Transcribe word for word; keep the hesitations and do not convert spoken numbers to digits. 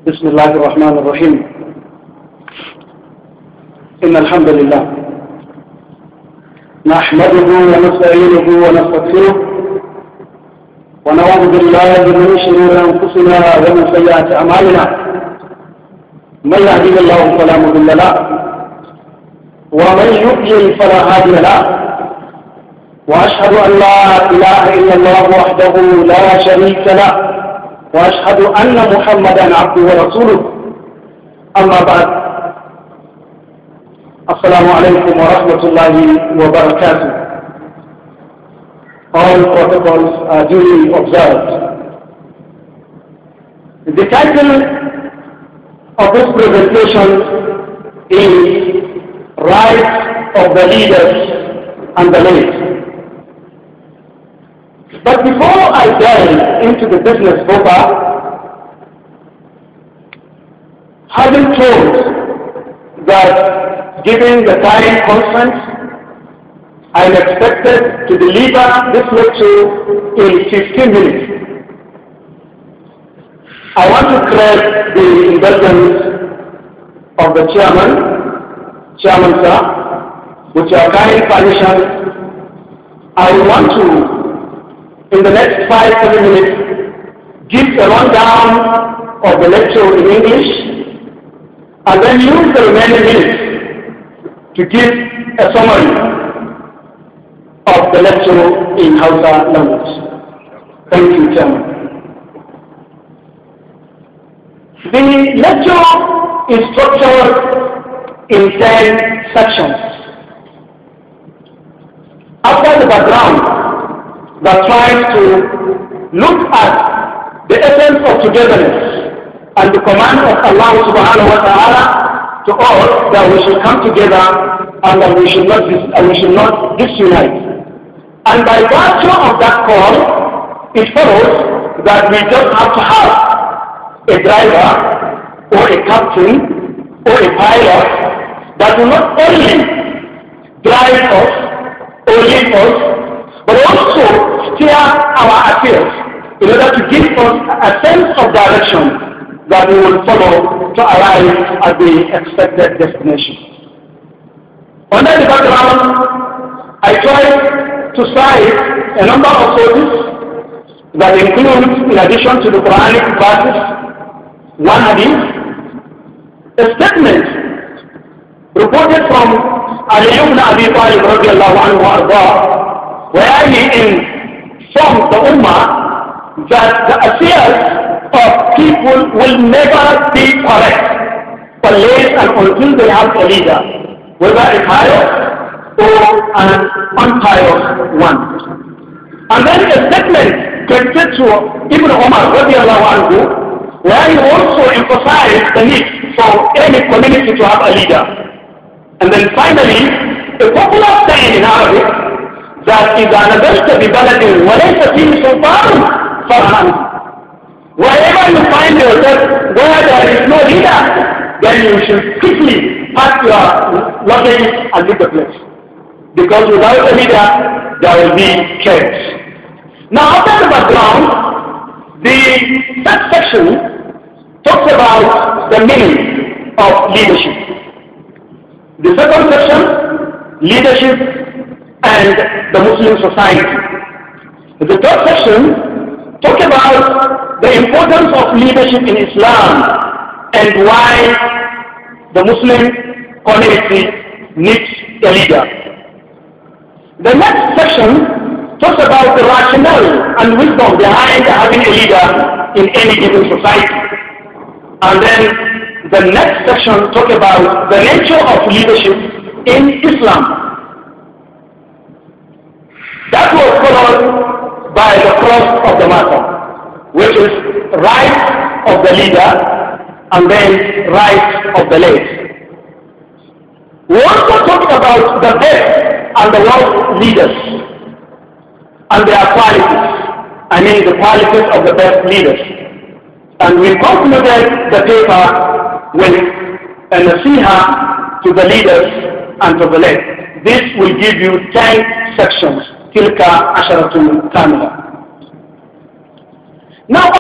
بسم الله الرحمن الرحيم. إن الحمد لله نحمده ونستعينه ونستغفره ونعوذ بالله من شرور أنفسنا ومن سيئات أعمالنا. من يهده الله فلا مضل له ومن يضلل فلا هادي له، وأشهد أن لا إله إلا الله وحده لا شريك له، وأشهد أن محمدا عبده ورسوله. أما بعد، السلام عليكم ورحمة الله وبركاته. All protocols are duly observed. The title of this presentation is Rights of the Leaders and the Late. But before I delve into the business proper, having told that given the time constraints, I am expected to deliver this lecture in fifteen minutes. I want to crave the indulgence of the chairman, chairman sir, with your kind permission. I want to, in the next five, seven minutes, give a rundown of the lecture in English, and then use the remaining minutes to give a summary of the lecture in Hausa language. Thank you, Chairman. The lecture is structured in ten sections. After the background that tries to look at the essence of togetherness and the command of Allah subhanahu wa ta'ala to all that we should come together and that we should not dis- and we should not disunite. And by virtue of that call, it follows that we just have to have a driver or a captain or a pilot that will not only drive us or lead us, but also steer our affairs in order to give us a sense of direction that we will follow to arrive at the expected destination. Under the background, I tried to cite a number of sources that include, in addition to the Quranic verses, one hadith, a statement reported from Ali ibn Abi Talib radiallahu anhu arda, where he informed the Ummah that the affairs of people will never be correct unless and until they have a leader, whether a pious or an unpious one. And then a statement credited to Ibn Umar radiallahu anhu, where he also emphasized the need for any community to have a leader. And then finally, a popular saying in Arabic that إذا نزلت ببلد وليس فيه سلطان فرحا. Wherever you find yourself where there is no leader, then you should quickly pack your luggage and leave the place. Because without a leader, there will be chaos. Now, after the background, the third section talks about the meaning of leadership. The second section, leadership and the Muslim society. The third section talks about the importance of leadership in Islam and why the Muslim community needs a leader. The next section talks about the rationale and wisdom behind having a leader in any given society. And then the next section talks about the nature of leadership in Islam. That was followed by the cross of the matter, which is rights of the leader and then rights of the late. We also talked about the best and the worst leaders and their qualities. I mean the qualities of the best leaders. And we concluded the paper with a nasiha to the leaders and to the late. This will give you ten sections. Tilka asharatun kamila. Now,